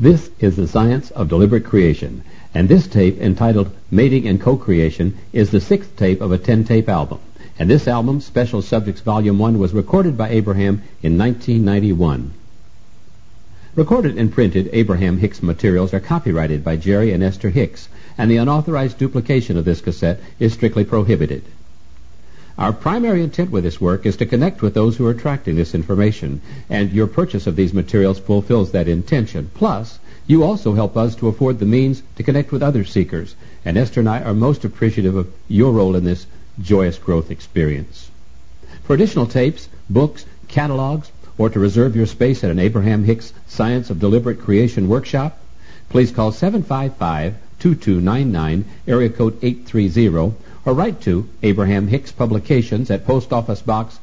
This is the Science of Deliberate Creation, and this tape, entitled Mating and Co-Creation, is the 6th tape of a 10-tape album. And this album, Special Subjects Volume 1, was recorded by Abraham in 1991. Recorded and printed Abraham Hicks materials are copyrighted by Jerry and Esther Hicks, and the unauthorized duplication of this cassette is strictly prohibited. Our primary intent with this work is to connect with those who are tracking this information, and your purchase of these materials fulfills that intention. Plus, you also help us to afford the means to connect with other seekers, and Esther and I are most appreciative of your role in this joyous growth experience. For additional tapes, books, catalogs, or to reserve your space at an Abraham Hicks Science of Deliberate Creation workshop, please call 755-2299, area code 830, or write to Abraham Hicks Publications at Post Office Box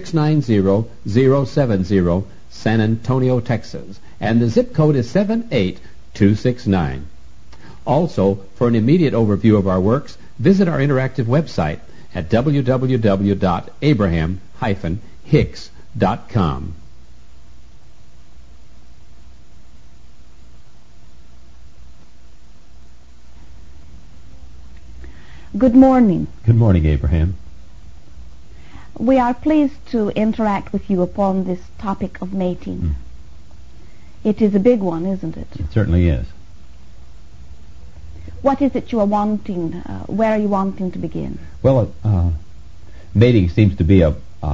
690070, San Antonio, Texas, and the zip code is 78269. Also, for an immediate overview of our works, visit our interactive website at www.abraham-hicks.com. Good morning. Good morning, Abraham. We are pleased to interact with you upon this topic of mating. It is a big one, isn't it? It certainly is. What is it you are wanting? Where are you wanting to begin? Well, mating seems to be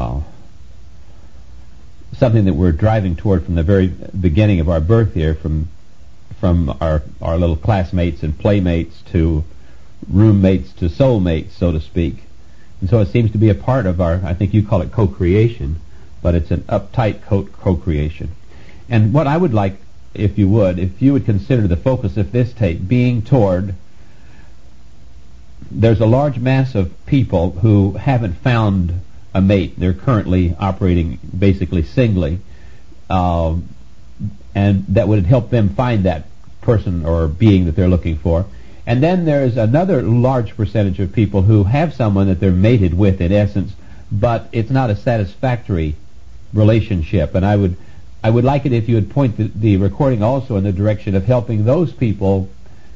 something that we're driving toward from the very beginning of our birth here, from our little classmates and playmates to roommates to soulmates, so to speak. And so it seems to be a part of our, I think you call it co-creation, but it's an uptight co-creation. And what I would like, if you would consider the focus of this tape being toward, there's a large mass of people who haven't found a mate. They're currently operating basically singly, and that would help them find that person or being that they're looking for. And then there's another large percentage of people who have someone that they're mated with, in essence, but it's not a satisfactory relationship. And I would like it if you would point the recording also in the direction of helping those people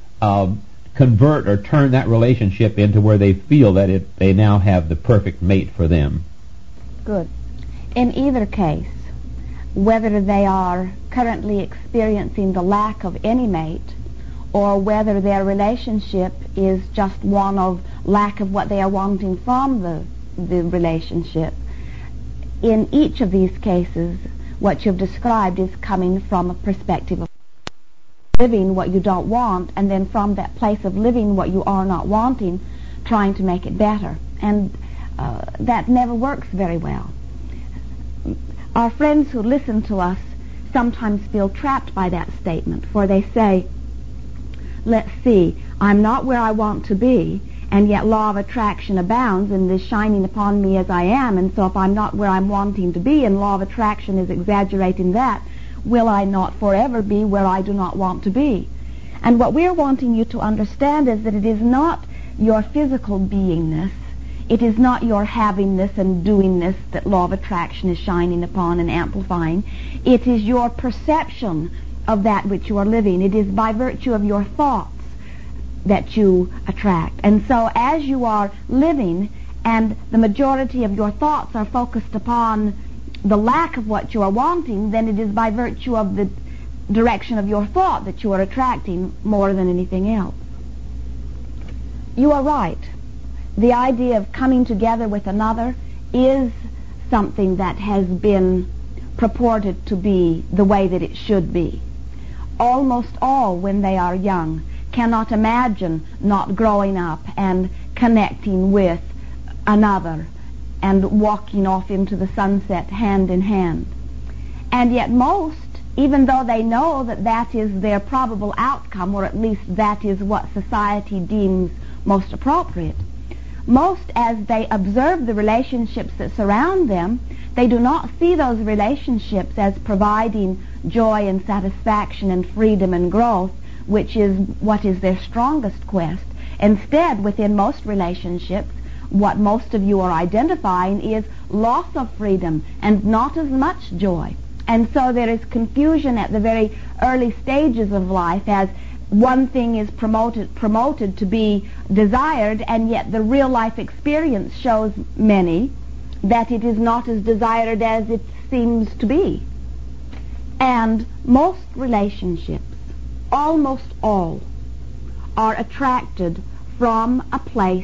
convert or turn that relationship into where they feel that they now have the perfect mate for them. Good. In either case, whether they are currently experiencing the lack of any mate, or whether their relationship is just one of lack of what they are wanting from the relationship. In each of these cases, what you've described is coming from a perspective of living what you don't want, and then from that place of living what you are not wanting, trying to make it better. And that never works very well. Our friends who listen to us sometimes feel trapped by that statement, for they say, let's see, I'm not where I want to be, and yet law of attraction abounds and is shining upon me as I am, and so if I'm not where I'm wanting to be and law of attraction is exaggerating that, will I not forever be where I do not want to be? And what we're wanting you to understand is that it is not your physical beingness, it is not your havingness and doingness that law of attraction is shining upon and amplifying. It is your perception of that which you are living. It is by virtue of your thoughts that you attract. And so as you are living and the majority of your thoughts are focused upon the lack of what you are wanting, then it is by virtue of the direction of your thought that you are attracting more than anything else. You are right. The idea of coming together with another is something that has been purported to be the way that it should be. Almost all, when they are young, cannot imagine not growing up and connecting with another and walking off into the sunset hand in hand. And yet most, even though they know that that is their probable outcome, or at least that is what society deems most appropriate, most, as they observe the relationships that surround them, they do not see those relationships as providing joy and satisfaction and freedom and growth, which is what is their strongest quest. Instead, within most relationships, what most of you are identifying is loss of freedom and not as much joy. And so there is confusion at the very early stages of life as one thing is promoted to be desired, and yet the real life experience shows many that it is not as desired as it seems to be. And most relationships, almost all, are attracted from a place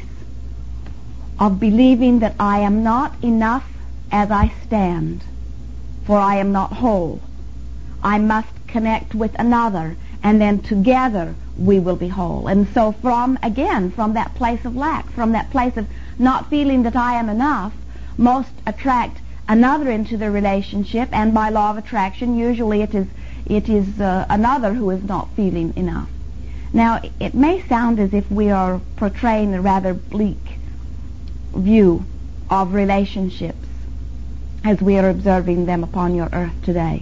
of believing that I am not enough as I stand, for I am not whole. I must connect with another, and then together we will be whole. And so from that place of lack, from that place of not feeling that I am enough, most attract another into the relationship, and by law of attraction, usually it is another who is not feeling enough. Now, it may sound as if we are portraying a rather bleak view of relationships as we are observing them upon your earth today.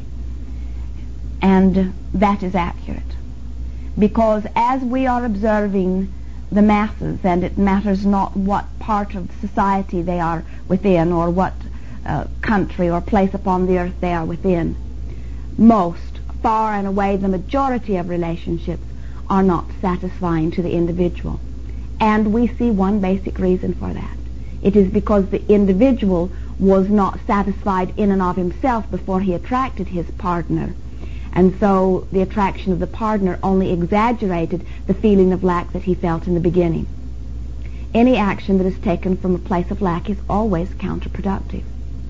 And that is accurate. Because as we are observing the masses, and it matters not what part of society they are within, or what country or place upon the earth they are within, most, far and away the majority of relationships are not satisfying to the individual. And we see one basic reason for that. It is because the individual was not satisfied in and of himself before he attracted his partner. And so the attraction of the partner only exaggerated the feeling of lack that he felt in the beginning. Any action that is taken from a place of lack is always counterproductive.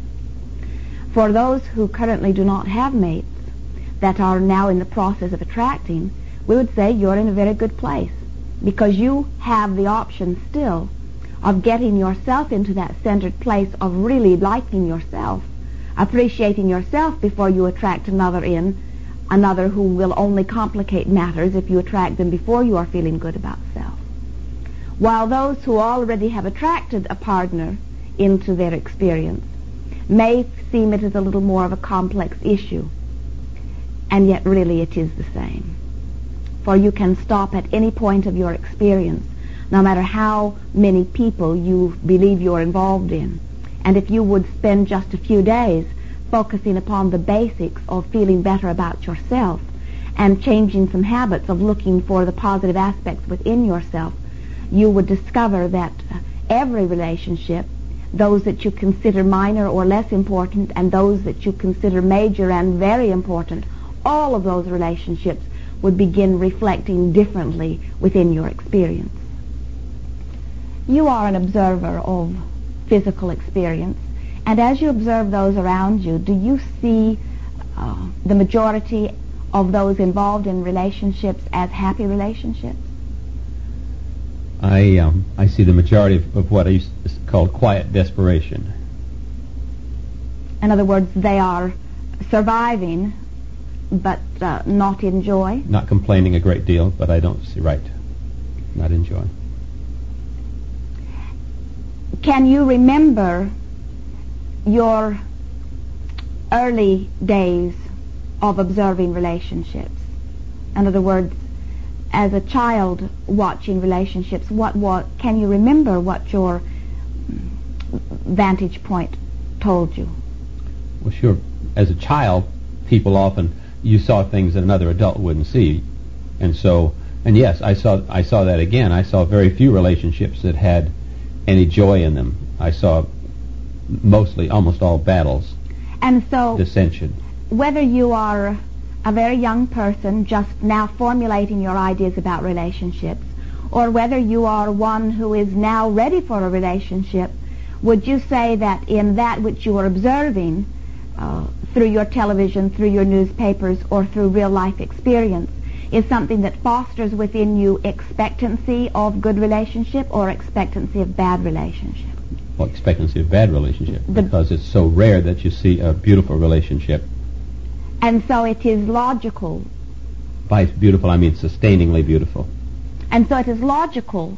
For those who currently do not have mates that are now in the process of attracting, we would say you're in a very good place, because you have the option still of getting yourself into that centered place of really liking yourself, appreciating yourself before you attract another who will only complicate matters if you attract them before you are feeling good about self. While those who already have attracted a partner into their experience may seem it as a little more of a complex issue, and yet really it is the same. For you can stop at any point of your experience, no matter how many people you believe you're involved in. And if you would spend just a few days focusing upon the basics of feeling better about yourself and changing some habits of looking for the positive aspects within yourself, you would discover that every relationship, those that you consider minor or less important, and those that you consider major and very important, all of those relationships would begin reflecting differently within your experience. You are an observer of physical experience, and as you observe those around you, do you see the majority of those involved in relationships as happy relationships? I see the majority of what I used to call quiet desperation. In other words, they are surviving, but not in joy? Not complaining a great deal, but I don't see right. Not in joy. Can you remember your early days of observing relationships? In other words, as a child watching relationships, can you remember what your vantage point told you? Well, sure. As a child, people often, you saw things that another adult wouldn't see. And yes, I saw that again. I saw very few relationships that had any joy in them. I saw almost all battles. And so, dissension. Whether you are a very young person just now formulating your ideas about relationships, or whether you are one who is now ready for a relationship, would you say that in that which you are observing through your television, through your newspapers, or through real life experience is something that fosters within you expectancy of good relationship or expectancy of bad relationship? Well, expectancy of bad relationship, because it's so rare that you see a beautiful relationship. And so it is logical. By beautiful, I mean sustainingly beautiful. And so it is logical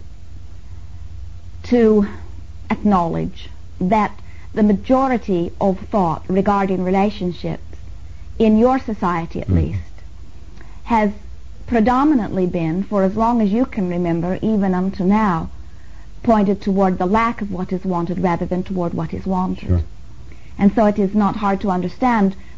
to acknowledge that the majority of thought regarding relationships, in your society at least, has predominantly been, for as long as you can remember, even unto now, pointed toward the lack of what is wanted rather than toward what is wanted. Sure. And so it is not hard to understand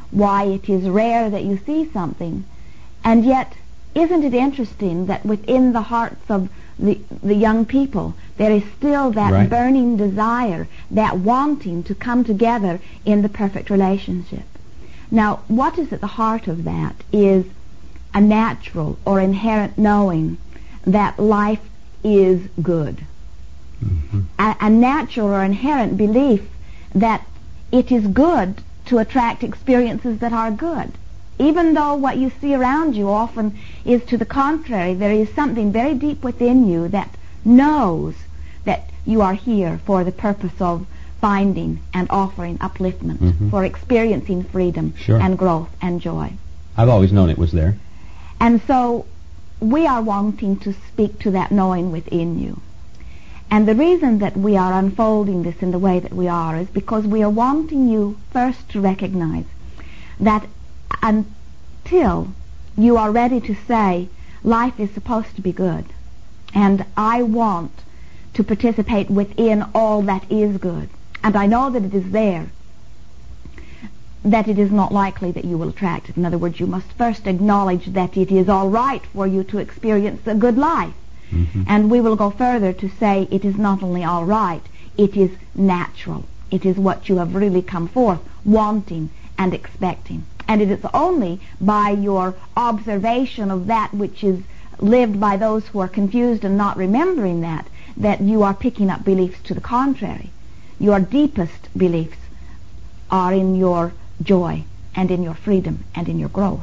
why it is rare that you see something. And yet, isn't it interesting that within the hearts of the young people, there is still that burning desire, that wanting to come together in the perfect relationship. Now, what is at the heart of that is a natural or inherent knowing that life is good. Mm-hmm. A natural or inherent belief that it is good to attract experiences that are good. Even though what you see around you often is to the contrary, there is something very deep within you that knows that you are here for the purpose of finding and offering upliftment, for experiencing freedom and growth and joy. I've always known it was there. And so we are wanting to speak to that knowing within you. And the reason that we are unfolding this in the way that we are is because we are wanting you first to recognize that until you are ready to say, life is supposed to be good, and I want to participate within all that is good, and I know that it is there, that it is not likely that you will attract it. In other words, you must first acknowledge that it is all right for you to experience a good life. Mm-hmm. And we will go further to say it is not only all right, it is natural. It is what you have really come forth wanting and expecting. And it is only by your observation of that which is lived by those who are confused and not remembering that you are picking up beliefs to the contrary. Your deepest beliefs are in your joy and in your freedom and in your growth.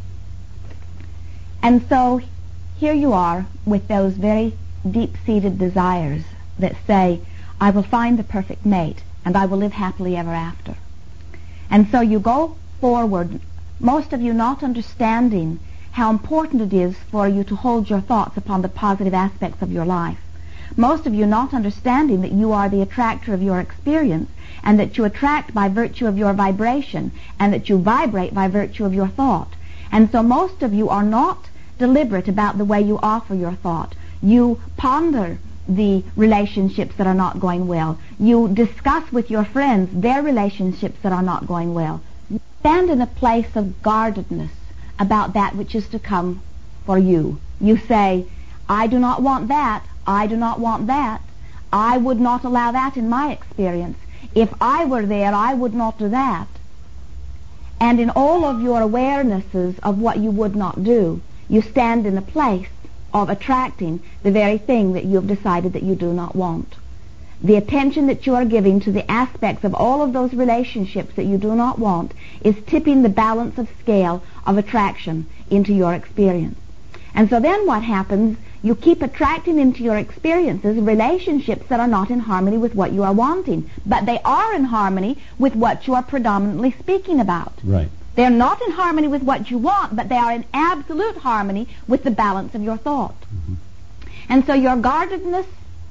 And so here you are with those very deep-seated desires that say, I will find the perfect mate and I will live happily ever after. And so you go forward, most of you not understanding how important it is for you to hold your thoughts upon the positive aspects of your life. Most of you not understanding that you are the attractor of your experience, and that you attract by virtue of your vibration, and that you vibrate by virtue of your thought. And so most of you are not deliberate about the way you offer your thought. You ponder the relationships that are not going well. You discuss with your friends their relationships that are not going well. You stand in a place of guardedness about that which is to come for you. You say, I do not want that. I do not want that. I would not allow that in my experience. If I were there, I would not do that. And in all of your awarenesses of what you would not do, you stand in a place of attracting the very thing that you have decided that you do not want. The attention that you are giving to the aspects of all of those relationships that you do not want is tipping the balance of scale of attraction into your experience. And so then what happens? You keep attracting into your experiences relationships that are not in harmony with what you are wanting, but they are in harmony with what you are predominantly speaking about. Right. They're not in harmony with what you want, but they are in absolute harmony with the balance of your thought. Mm-hmm. And so your guardedness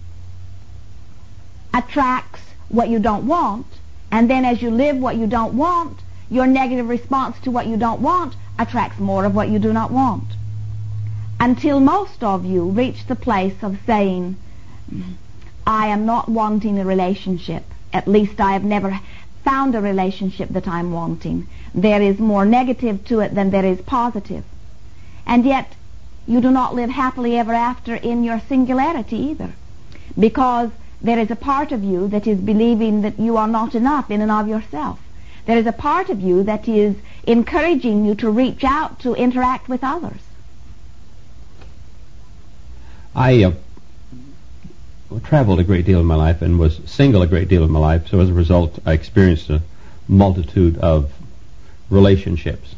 attracts what you don't want, and then as you live what you don't want, your negative response to what you don't want attracts more of what you do not want. Until most of you reach the place of saying, I am not wanting a relationship. At least I have never found a relationship that I'm wanting. There is more negative to it than there is positive. And yet, you do not live happily ever after in your singularity either. Because there is a part of you that is believing that you are not enough in and of yourself. There is a part of you that is encouraging you to reach out to interact with others. I traveled a great deal in my life and was single a great deal in my life, so as a result I experienced a multitude of relationships.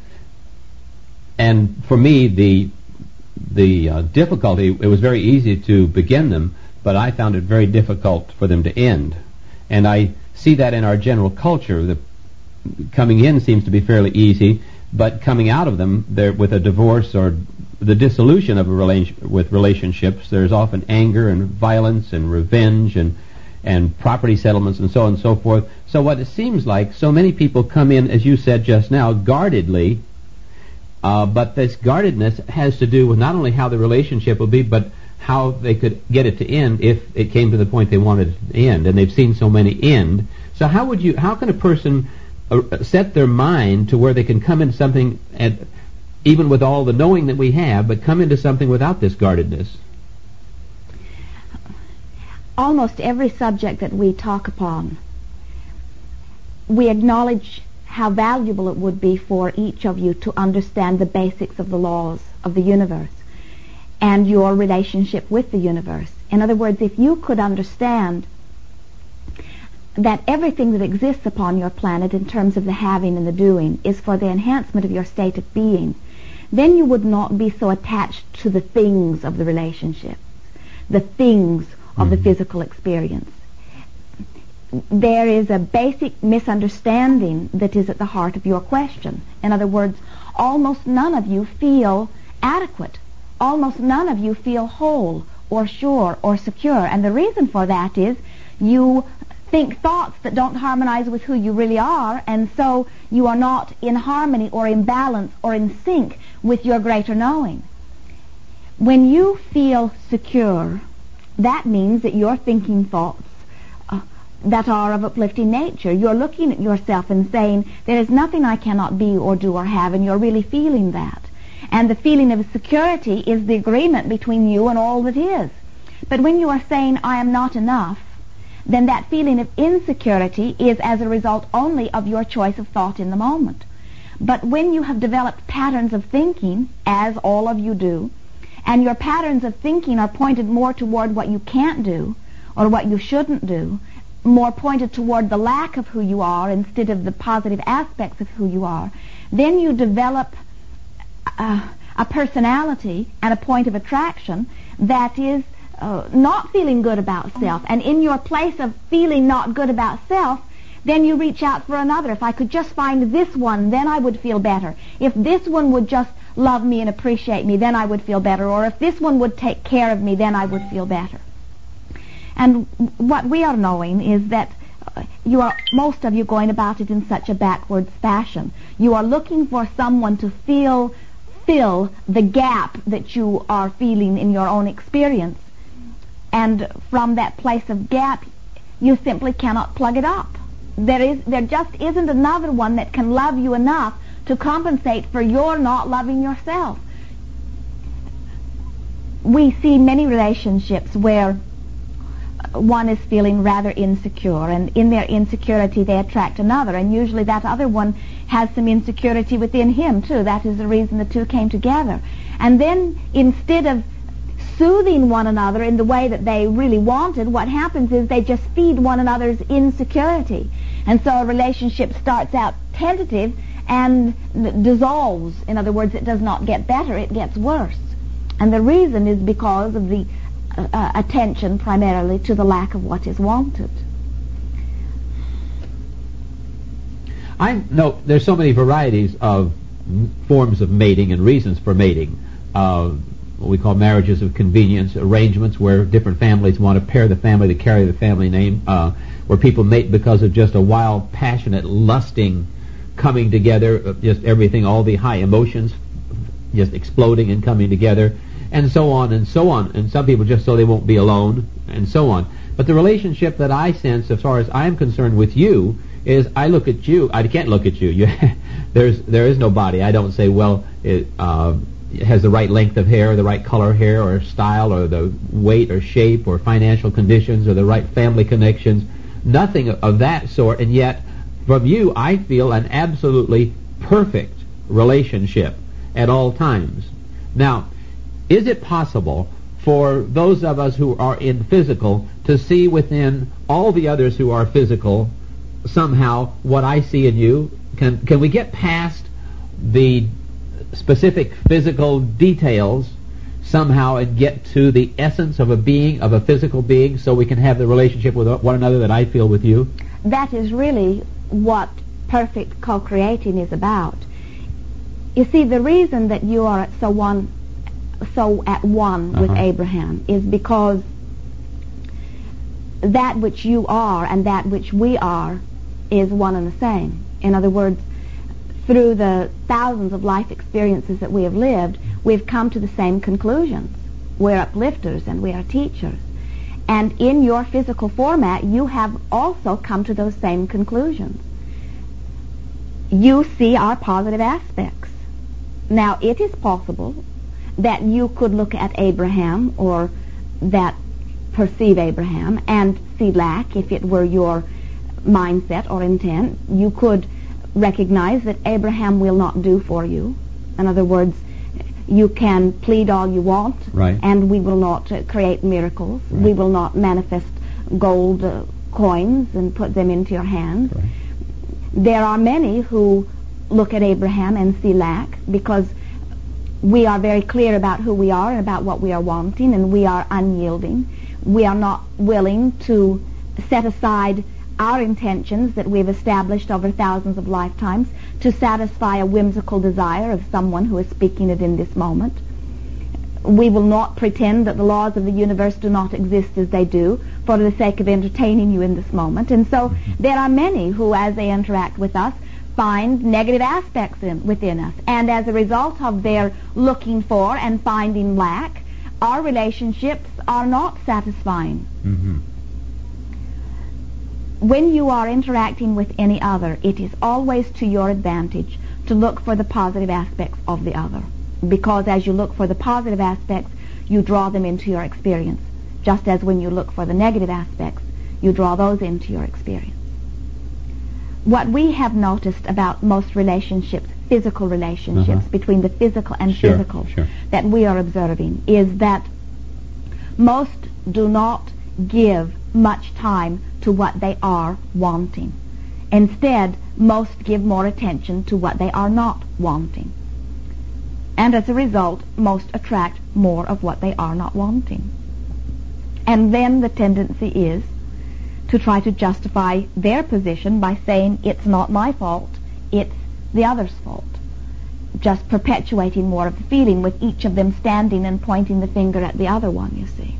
And for me, the difficulty, it was very easy to begin them, but I found it very difficult for them to end. And I see that in our general culture. The coming in seems to be fairly easy, but coming out of them, there with a divorce or the dissolution of with relationships, there's often anger and violence and revenge and property settlements and so on and so forth. So what it seems like, so many people come in, as you said just now, guardedly, but this guardedness has to do with not only how the relationship will be, but how they could get it to end if it came to the point they wanted it to end, and they've seen so many end. So how can a person set their mind to where they can come into something, and even with all the knowing that we have, but come into something without this guardedness? Almost every subject that we talk upon, we acknowledge how valuable it would be for each of you to understand the basics of the laws of the universe and your relationship with the universe. In other words, if you could understand that everything that exists upon your planet in terms of the having and the doing is for the enhancement of your state of being, then you would not be so attached to the things of the relationships, the things of the physical experience. There is a basic misunderstanding that is at the heart of your question. In other words, almost none of you feel adequate. Almost none of you feel whole or sure or secure. And the reason for that is you think thoughts that don't harmonize with who you really are, and so you are not in harmony or in balance or in sync with your greater knowing. When you feel secure, that means that you're thinking thoughts that are of uplifting nature. You're looking at yourself and saying, there is nothing I cannot be or do or have, and you're really feeling that. And the feeling of security is the agreement between you and all that is. But when you are saying, I am not enough, then that feeling of insecurity is as a result only of your choice of thought in the moment. But when you have developed patterns of thinking, as all of you do, and your patterns of thinking are pointed more toward what you can't do or what you shouldn't do, more pointed toward the lack of who you are instead of the positive aspects of who you are, then you develop a personality and a point of attraction that is not feeling good about self. And in your place of feeling not good about self, then you reach out for another. If I could just find this one, then I would feel better. If this one would just love me and appreciate me, then I would feel better. Or if this one would take care of me, then I would feel better. And what we are knowing is that most of you going about it in such a backwards fashion. You are looking for someone to fill the gap that you are feeling in your own experience. And from that place of gap, you simply cannot plug it up. There just isn't another one that can love you enough to compensate for your not loving yourself. We see many relationships where one is feeling rather insecure, and in their insecurity they attract another, and usually that other one has some insecurity within him too. That is the reason the two came together. And then instead of soothing one another in the way that they really wanted, what happens is they just feed one another's insecurity. And so a relationship starts out tentative and dissolves. In other words, it does not get better, it gets worse. And the reason is because of the attention primarily to the lack of what is wanted. I know there's so many varieties of forms of mating and reasons for mating. What we call marriages of convenience, arrangements where different families want to pair the family to carry the family name, where people mate because of just a wild, passionate, lusting coming together, just everything, all the high emotions just exploding and coming together, and so on and so on. And some people just so they won't be alone, and so on. But the relationship that I sense, as far as I'm concerned with you, is I look at you. I can't look at you. There is no body. I don't say, well, it has the right length of hair, the right color hair, or style, or the weight or shape, or financial conditions, or the right family connections. Nothing of that sort. And yet, from you, I feel an absolutely perfect relationship at all times. Now, is it possible for those of us who are in physical to see within all the others who are physical somehow what I see in you? Can we get past the specific physical details somehow and get to the essence of a being, of a physical being, so we can have the relationship with one another that I feel with you? That is really what perfect co-creating is about. You see, the reason that you are so at one with Abraham is because that which you are and that which we are is one and the same. In other words, through the thousands of life experiences that we have lived, we've come to the same conclusions. We're uplifters and we are teachers. And in your physical format, you have also come to those same conclusions. you see our positive aspects. Now, it is possible that you could look at Abraham, or that perceive Abraham, and see lack if it were your mindset or intent. You could recognize that Abraham will not do for you. In other words, you can plead all you want, right, and we will not create miracles. Right. We will not manifest gold coins and put them into your hands. Right. There are many who look at Abraham and see lack, because we are very clear about who we are and about what we are wanting, and we are unyielding. We are not willing to set aside our intentions that we've established over thousands of lifetimes to satisfy a whimsical desire of someone who is speaking it in this moment. We will not pretend that the laws of the universe do not exist as they do for the sake of entertaining you in this moment. And so there are many who, as they interact with us, find negative aspects within us. And as a result of their looking for and finding lack, our relationships are not satisfying. Mm-hmm. When you are interacting with any other, it is always to your advantage to look for the positive aspects of the other. Because as you look for the positive aspects, you draw them into your experience. Just as when you look for the negative aspects, you draw those into your experience. What we have noticed about most relationships, physical relationships, between the physical and physical, that we are observing, is that most do not give much time to what they are wanting. Instead, most give more attention to what they are not wanting. And as a result, most attract more of what they are not wanting. And then the tendency is to try to justify their position by saying, it's not my fault, it's the other's fault. Just perpetuating more of the feeling, with each of them standing and pointing the finger at the other one, you see.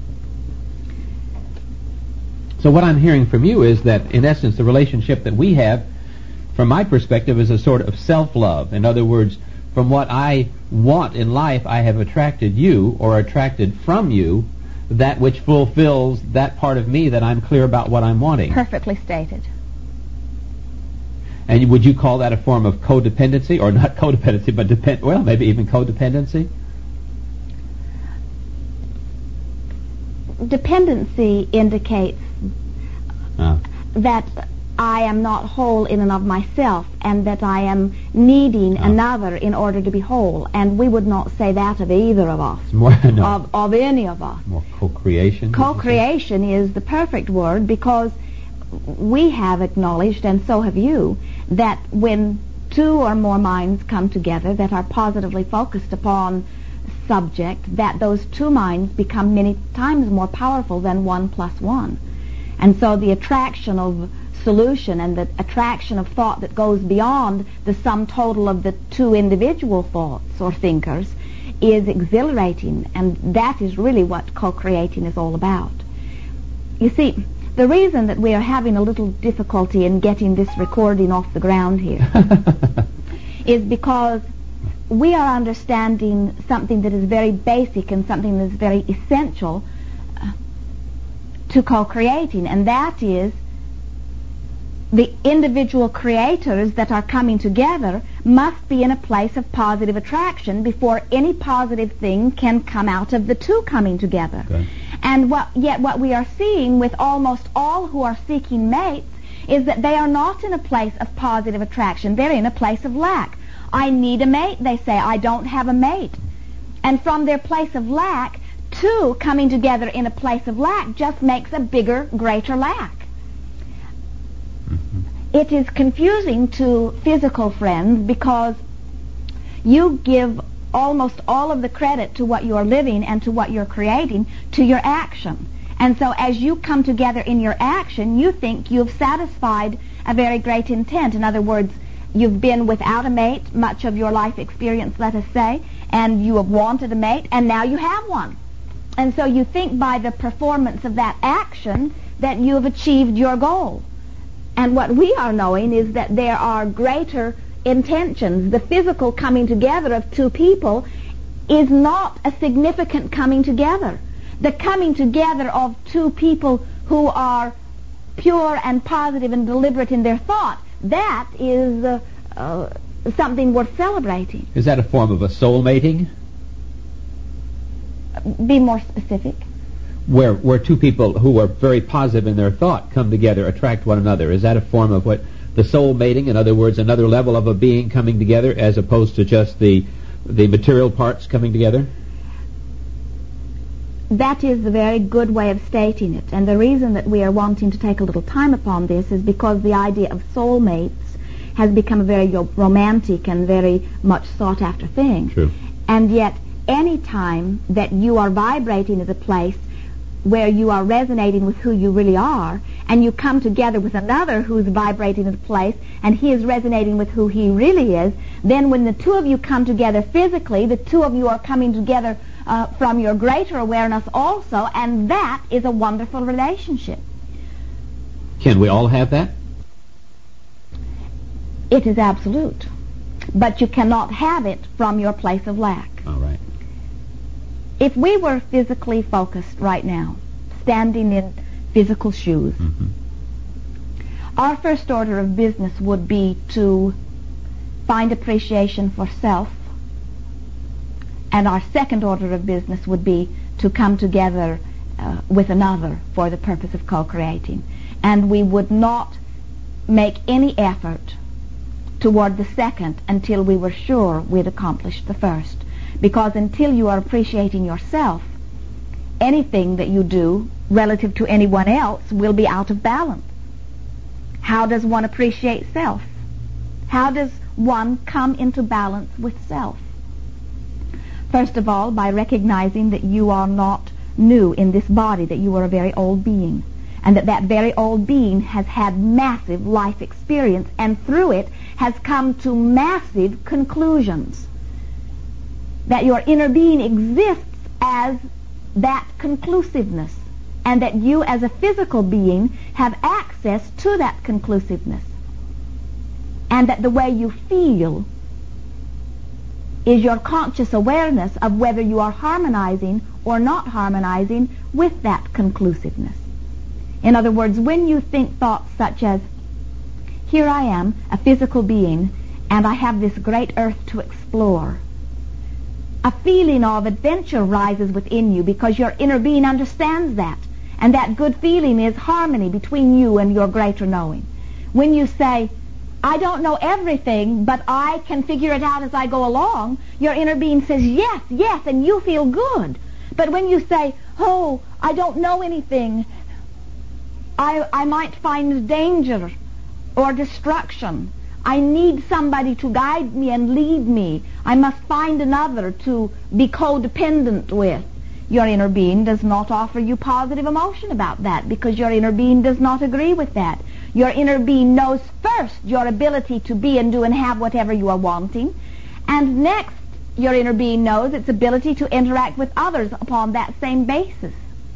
So what I'm hearing from you is that, in essence, the relationship that we have, from my perspective, is a sort of self-love. In other words, from what I want in life, I have attracted you, or attracted from you, that which fulfills that part of me that I'm clear about what I'm wanting. Perfectly stated. And would you call that a form of codependency, or not codependency, but maybe even codependency? Dependency indicates that I am not whole in and of myself, and that I am needing another in order to be whole. And we would not say that of either of us, of any of us. More co-creation? Co-creation is the perfect word, because we have acknowledged, and so have you, that when two or more minds come together that are positively focused upon subject, that those two minds become many times more powerful than 1 + 1. And so the attraction of solution and the attraction of thought that goes beyond the sum total of the two individual thoughts or thinkers is exhilarating, and that is really what co-creating is all about. You see, the reason that we are having a little difficulty in getting this recording off the ground here is because we are understanding something that is very basic and something that is very essential to co-creating, and that is the individual creators that are coming together must be in a place of positive attraction before any positive thing can come out of the two coming together. Okay. And yet what we are seeing with almost all who are seeking mates is that they are not in a place of positive attraction. They're in a place of lack. I need a mate, they say. I don't have a mate. And from their place of lack, two coming together in a place of lack just makes a bigger, greater lack. It is confusing to physical friends because you give almost all of the credit to what you're living and to what you're creating to your action. And so as you come together in your action, you think you've satisfied a very great intent. In other words, you've been without a mate much of your life experience, let us say, and you have wanted a mate, and now you have one. And so you think by the performance of that action that you have achieved your goal. And what we are knowing is that there are greater intentions. The physical coming together of two people is not a significant coming together. The coming together of two people who are pure and positive and deliberate in their thought, that is something worth celebrating. Is that a form of a soul mating? Be more specific. Where two people who are very positive in their thought come together, attract one another. Is that a form of what the soul mating, in other words, another level of a being coming together as opposed to just the material parts coming together? That is a very good way of stating it. And the reason that we are wanting to take a little time upon this is because the idea of soulmates has become a very romantic and very much sought after thing. True. And yet, any time that you are vibrating at a place where you are resonating with who you really are, and you come together with another who's vibrating at a place, and he is resonating with who he really is, then when the two of you come together physically, the two of you are coming together from your greater awareness also, and that is a wonderful relationship. Can we all have that? It is absolute. But you cannot have it from your place of lack. All right. If we were physically focused right now, standing in physical shoes, our first order of business would be to find appreciation for self, and our second order of business would be to come together with another for the purpose of co-creating. And we would not make any effort toward the second until we were sure we'd accomplished the first. Because until you are appreciating yourself, anything that you do relative to anyone else will be out of balance. How does one appreciate self? How does one come into balance with self? First of all, by recognizing that you are not new in this body, that you are a very old being, and that very old being has had massive life experience, and through it has come to massive conclusions. That your inner being exists as that conclusiveness, and that you as a physical being have access to that conclusiveness, and that the way you feel is your conscious awareness of whether you are harmonizing or not harmonizing with that conclusiveness. In other words, when you think thoughts such as, here I am, a physical being, and I have this great earth to explore, a feeling of adventure rises within you because your inner being understands that. And that good feeling is harmony between you and your greater knowing. When you say, I don't know everything, but I can figure it out as I go along, your inner being says, yes, yes, and you feel good. But when you say, oh, I don't know anything, I might find danger or destruction. I need somebody to guide me and lead me. I must find another to be codependent with. Your inner being does not offer you positive emotion about that because your inner being does not agree with that. Your inner being knows first your ability to be and do and have whatever you are wanting, and next your inner being knows its ability to interact with others upon that same basis.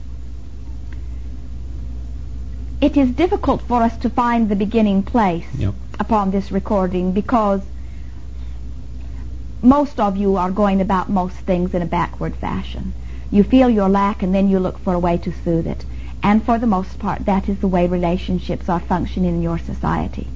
It is difficult for us to find the beginning place upon this recording because most of you are going about most things in a backward fashion. You feel your lack and then you look for a way to soothe it. And for the most part, that is the way relationships are functioning in your society.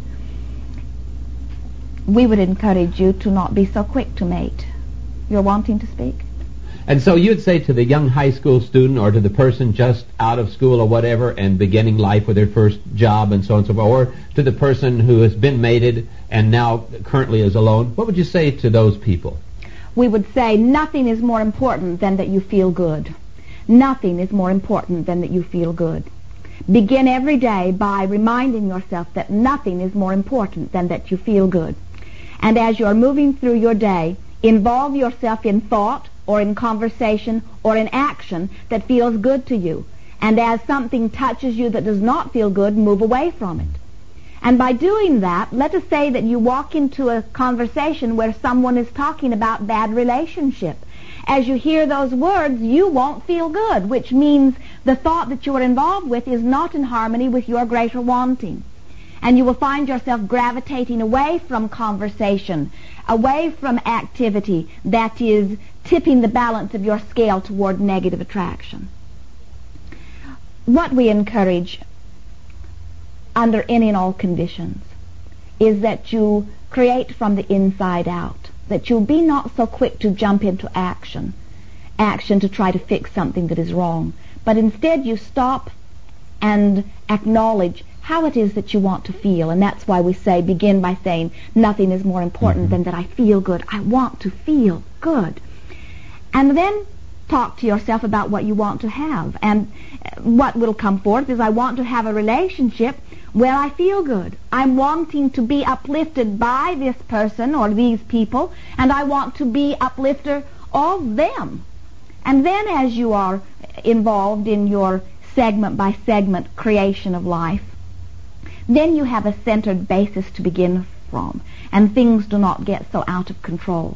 We would encourage you to not be so quick to mate. You're wanting to speak? And so you'd say to the young high school student or to the person just out of school or whatever and beginning life with their first job and so on and so forth, or to the person who has been mated and now currently is alone, what would you say to those people? We would say nothing is more important than that you feel good. Nothing is more important than that you feel good. Begin every day by reminding yourself that nothing is more important than that you feel good. And as you're moving through your day, involve yourself in thought or in conversation or in action that feels good to you. And as something touches you that does not feel good, move away from it. And by doing that, let us say that you walk into a conversation where someone is talking about bad relationship. As you hear those words, you won't feel good, which means the thought that you are involved with is not in harmony with your greater wanting. And you will find yourself gravitating away from conversation, away from activity that is tipping the balance of your scale toward negative attraction. What we encourage under any and all conditions is that you create from the inside out, that you be not so quick to jump into action to try to fix something that is wrong, but instead you stop and acknowledge how it is that you want to feel. And that's why we say, begin by saying, nothing is more important than that I feel good. I want to feel good. And then talk to yourself about what you want to have. And what will come forth is, I want to have a relationship where I feel good. I'm wanting to be uplifted by this person or these people, and I want to be uplifter of them. And then as you are involved in your segment by segment creation of life, then you have a centered basis to begin from, and things do not get so out of control.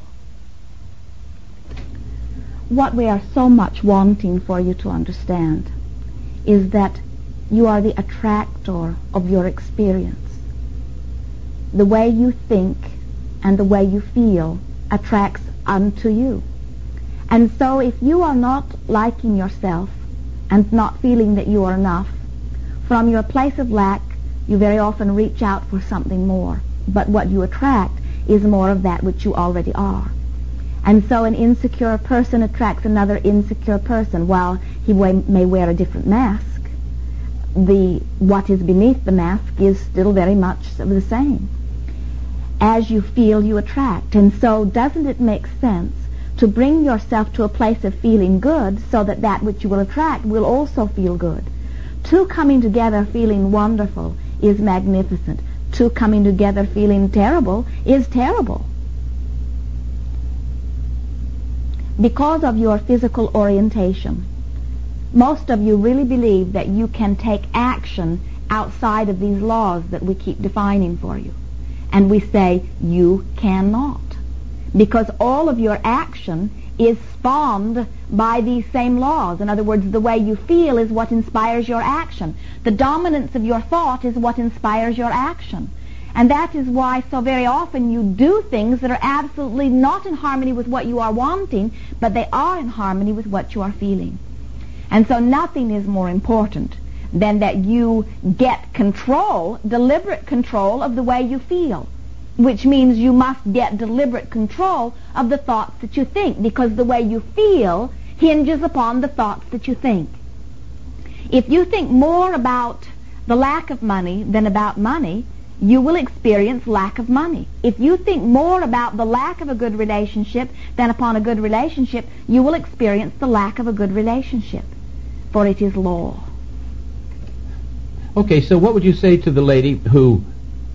What we are so much wanting for you to understand is that you are the attractor of your experience. The way you think and the way you feel attracts unto you. And so if you are not liking yourself and not feeling that you are enough, from your place of lack, you very often reach out for something more. But what you attract is more of that which you already are. And so an insecure person attracts another insecure person. While he may wear a different mask, what is beneath the mask is still very much the same. As you feel, you attract. And so doesn't it make sense to bring yourself to a place of feeling good, so that that which you will attract will also feel good? Two coming together feeling wonderful is magnificent. Two coming together feeling terrible is terrible. Because of your physical orientation, most of you really believe that you can take action outside of these laws that we keep defining for you. And we say, you cannot. Because all of your action is spawned by these same laws. In other words, the way you feel is what inspires your action. The dominance of your thought is what inspires your action. And that is why so very often you do things that are absolutely not in harmony with what you are wanting, but they are in harmony with what you are feeling. And so nothing is more important than that you get control, deliberate control of the way you feel, which means you must get deliberate control of the thoughts that you think, because the way you feel hinges upon the thoughts that you think. If you think more about the lack of money than about money, you will experience lack of money. If you think more about the lack of a good relationship than upon a good relationship, you will experience the lack of a good relationship, for it is law. Okay, so what would you say to the lady who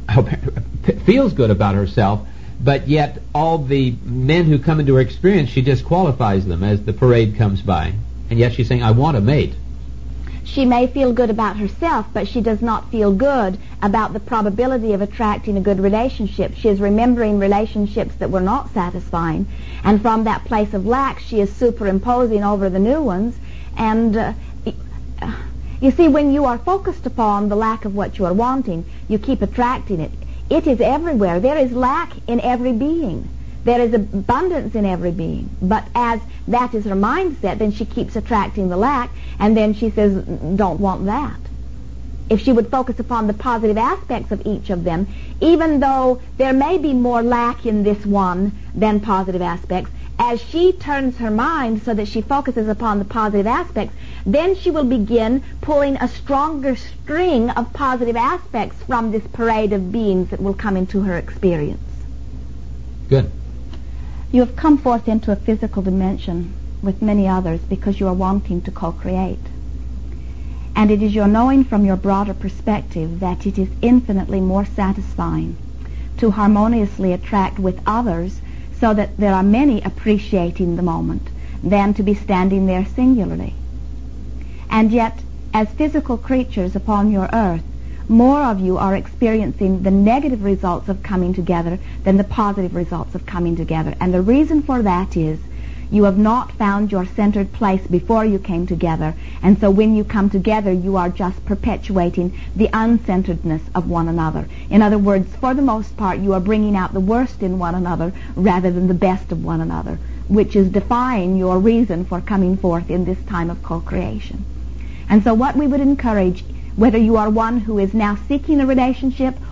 feels good about herself, but yet all the men who come into her experience, she disqualifies them as the parade comes by, and yet she's saying, I want a mate? She may feel good about herself, but she does not feel good about the probability of attracting a good relationship. She is remembering relationships that were not satisfying, and from that place of lack, she is superimposing over the new ones. And you see, when you are focused upon the lack of what you are wanting, you keep attracting it. It is everywhere. There is lack in every being. There is abundance in every being. But as that is her mindset, then she keeps attracting the lack, and then she says, don't want that. If she would focus upon the positive aspects of each of them, even though there may be more lack in this one than positive aspects, as she turns her mind so that she focuses upon the positive aspects, then she will begin pulling a stronger string of positive aspects from this parade of beings that will come into her experience. Good. You have come forth into a physical dimension with many others because you are wanting to co-create. And it is your knowing from your broader perspective that it is infinitely more satisfying to harmoniously attract with others so that there are many appreciating the moment than to be standing there singularly. And yet, as physical creatures upon your earth, more of you are experiencing the negative results of coming together than the positive results of coming together. And the reason for that is you have not found your centered place before you came together. And so when you come together, you are just perpetuating the uncenteredness of one another. In other words, for the most part, you are bringing out the worst in one another rather than the best of one another, which is defying your reason for coming forth in this time of co-creation. And so what we would encourage, whether you are one who is now seeking a relationship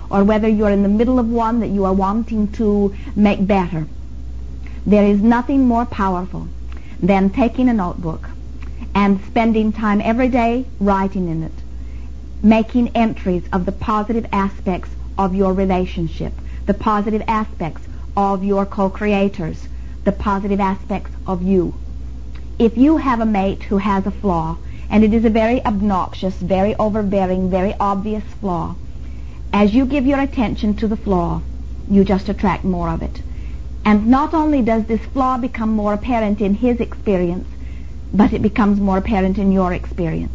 or whether you're in the middle of one that you are wanting to make better, there is nothing more powerful than taking a notebook and spending time every day writing in it, making entries of the positive aspects of your relationship, the positive aspects of your co-creators, the positive aspects of you. If you have a mate who has a flaw, and it is a very obnoxious, very overbearing, very obvious flaw, as you give your attention to the flaw, you just attract more of it. And not only does this flaw become more apparent in his experience, but it becomes more apparent in your experience.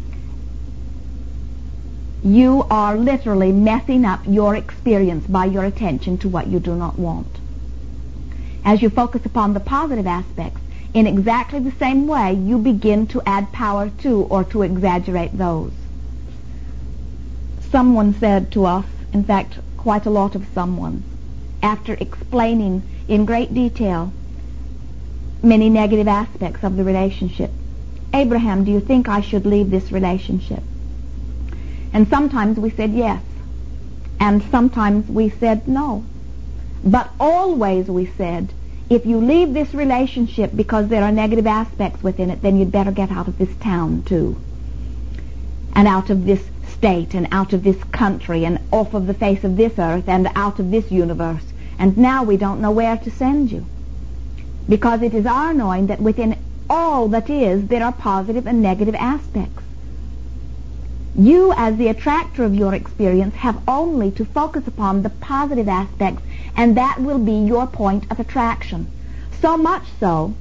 You are literally messing up your experience by your attention to what you do not want. As you focus upon the positive aspects, in exactly the same way, you begin to add power to or to exaggerate those. Someone said to us, in fact, quite a lot of someone, after explaining in great detail many negative aspects of the relationship, "Abraham, do you think I should leave this relationship?" And sometimes we said yes, and sometimes we said no. But always we said, if you leave this relationship because there are negative aspects within it, then you'd better get out of this town too, and out of this state, and out of this country, and off of the face of this earth, and out of this universe. And now we don't know where to send you, because it is our knowing that within all that is, there are positive and negative aspects. You, as the attractor of your experience, have only to focus upon the positive aspects, and that will be your point of attraction. So much so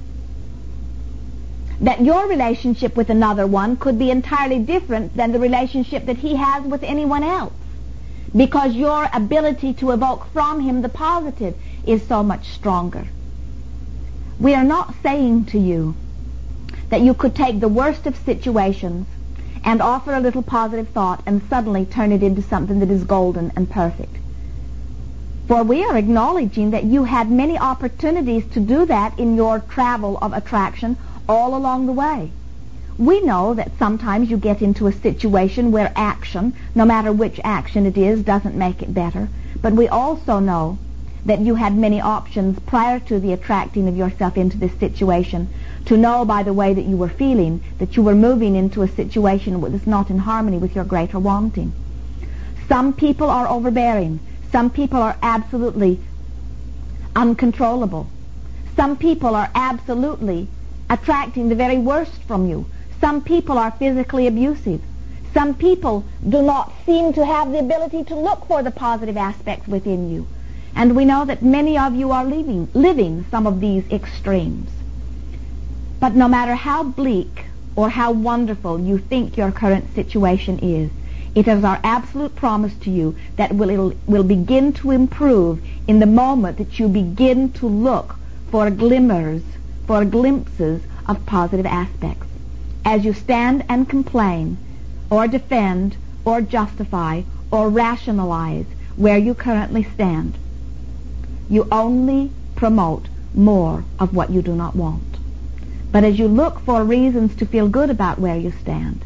that your relationship with another one could be entirely different than the relationship that he has with anyone else, because your ability to evoke from him the positive is so much stronger. We are not saying to you that you could take the worst of situations and offer a little positive thought and suddenly turn it into something that is golden and perfect. For we are acknowledging that you had many opportunities to do that in your travel of attraction all along the way. We know that sometimes you get into a situation where action, no matter which action it is, doesn't make it better. But we also know that you had many options prior to the attracting of yourself into this situation to know by the way that you were feeling that you were moving into a situation that was not in harmony with your greater wanting. Some people are overbearing. Some people are absolutely uncontrollable. Some people are absolutely attracting the very worst from you. Some people are physically abusive. Some people do not seem to have the ability to look for the positive aspects within you. And we know that many of you are living some of these extremes. But no matter how bleak or how wonderful you think your current situation is, it is our absolute promise to you that will begin to improve in the moment that you begin to look for glimmers, for glimpses of positive aspects. As you stand and complain, or defend, or justify, or rationalize where you currently stand, you only promote more of what you do not want. But as you look for reasons to feel good about where you stand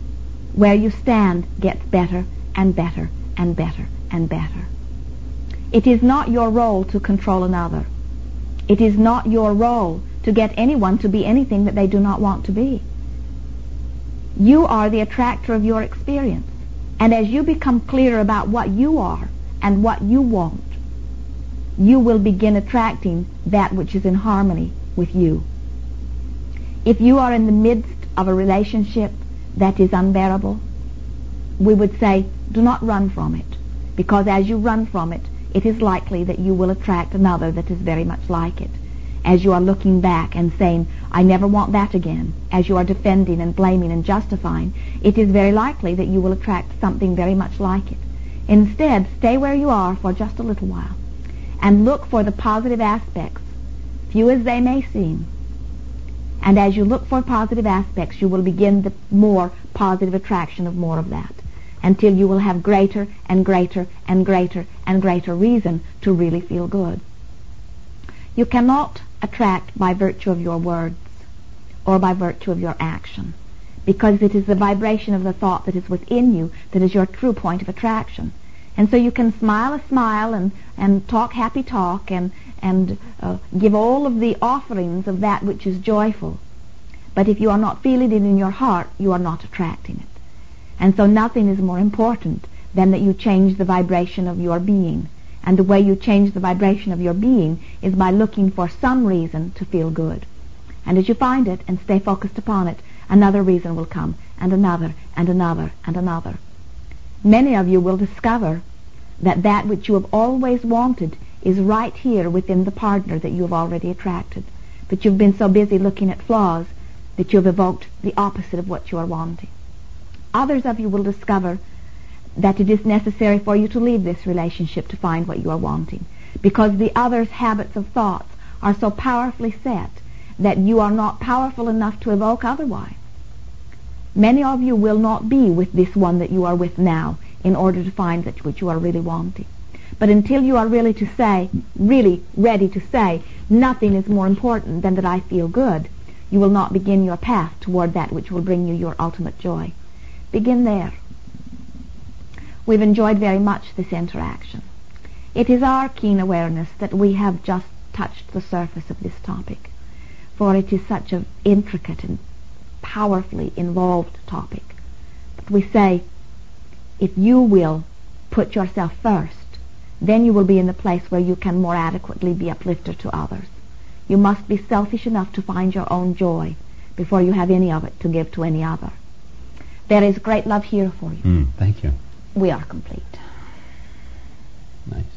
gets better and better and better and better. It is not your role to control another. It is not your role to get anyone to be anything that they do not want to be. You are the attractor of your experience. And as you become clearer about what you are and what you want, you will begin attracting that which is in harmony with you. If you are in the midst of a relationship that is unbearable, we would say, do not run from it, because as you run from it, it is likely that you will attract another that is very much like it. As you are looking back and saying, I never want that again, as you are defending and blaming and justifying, it is very likely that you will attract something very much like it. Instead, stay where you are for just a little while and look for the positive aspects, few as they may seem. And as you look for positive aspects, you will begin the more positive attraction of more of that, until you will have greater and greater and greater and greater reason to really feel good. You cannot attract by virtue of your words or by virtue of your action, because it is the vibration of the thought that is within you that is your true point of attraction. And so you can smile a smile and talk happy talk and give all of the offerings of that which is joyful. But if you are not feeling it in your heart, you are not attracting it. And so nothing is more important than that you change the vibration of your being. And the way you change the vibration of your being is by looking for some reason to feel good. And as you find it and stay focused upon it, another reason will come, and another, and another, and another. Many of you will discover that that which you have always wanted is right here within the partner that you have already attracted. But you've been so busy looking at flaws that you have evoked the opposite of what you are wanting. Others of you will discover that it is necessary for you to leave this relationship to find what you are wanting, because the other's habits of thoughts are so powerfully set that you are not powerful enough to evoke otherwise. Many of you will not be with this one that you are with now in order to find that which you are really wanting. But until you are really ready to say, nothing is more important than that I feel good, you will not begin your path toward that which will bring you your ultimate joy. Begin there. We've enjoyed very much this interaction. It is our keen awareness that we have just touched the surface of this topic, for it is such an intricate and powerfully involved topic. But we say, if you will put yourself first, then you will be in the place where you can more adequately be uplifter to others. You must be selfish enough to find your own joy before you have any of it to give to any other. There is great love here for you. Thank you. We are complete. Nice.